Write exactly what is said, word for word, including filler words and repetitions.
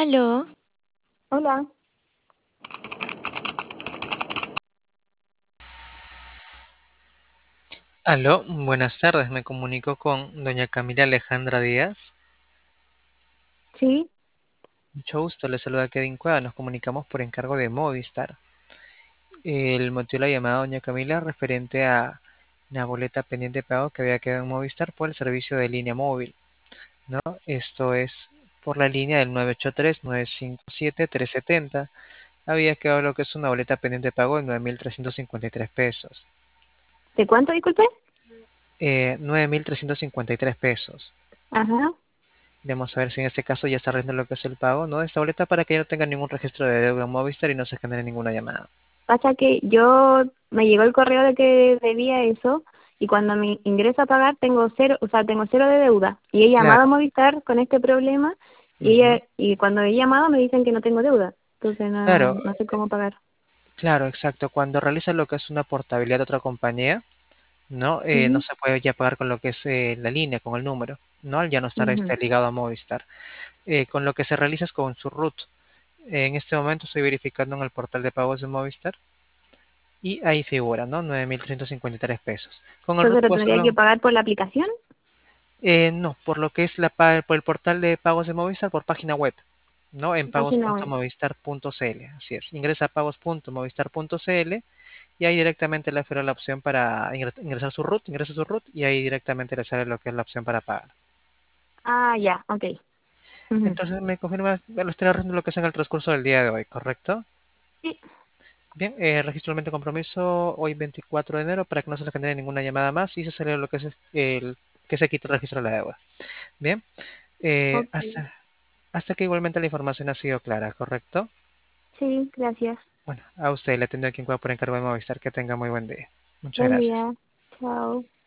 Aló, Hola, Aló, buenas tardes. Me comunico con doña Camila Alejandra Díaz. sí, Mucho gusto, le saluda Kevin Cueva. Nos comunicamos por encargo de Movistar. El motivo de la llamada, doña Camila, referente a una boleta pendiente de pago que había quedado en Movistar por el servicio de línea móvil, ¿no? Esto es por la línea del nueve ocho tres, nueve cinco siete, tres siete cero. Había quedado lo que es una boleta pendiente de pago de nueve mil trescientos cincuenta y tres pesos. ¿de cuánto, disculpe? Eh, nueve mil trescientos cincuenta y tres pesos. Ajá. Debemos saber si en este caso ya está realizando lo que es el pago, ¿no? De esta boleta para que ya no tenga ningún registro de deuda en Movistar y no se genere ninguna llamada. Pasa que yo me llegó el correo de que debía eso y cuando me ingreso a pagar tengo cero, o sea, tengo cero de deuda. Y he llamado a Claro, Movistar con este problema y ujú, ella, y cuando he llamado me dicen que no tengo deuda. Entonces no, claro, no sé cómo pagar. claro, exacto. Cuando realiza lo que es una portabilidad de otra compañía, ¿no? Eh, no Ujú, se puede ya pagar con lo que es eh, la línea, con el número, ¿no? Al ya no estar ujú. este, ligado a Movistar. Eh, con lo que se realiza es con su root. En este momento estoy verificando en el portal de pagos de Movistar y ahí figura, ¿no? nueve mil trescientos cincuenta y tres pesos. Con el root Entonces lo puedes tendría que hacerlo. pagar por la aplicación. Eh, no, por lo que es la, pa- por el portal de pagos de Movistar por página web, ¿no? En Página web. pagos.movistar.cl, así es. Ingresa a pagos.movistar.cl y ahí directamente le sale la opción para ingre- ingresar su root, ingresa su root y ahí directamente le sale lo que es la opción para pagar. Ah, ya, ok. Ujú. Entonces me confirma, lo estoy agarrando lo que es en el transcurso del día de hoy, ¿correcto? Sí, Bien, eh, registro el compromiso hoy veinticuatro de enero para que no se le genere ninguna llamada más y se sale lo que es el que se quite el registro de la deuda. Bien, eh, ok. hasta Hasta que igualmente la información ha sido clara, ¿correcto? Sí, gracias. Bueno, a usted le atendió a quien pueda por encargo de Movistar. Que tenga muy buen día. Muchas Buen gracias. día. Chao.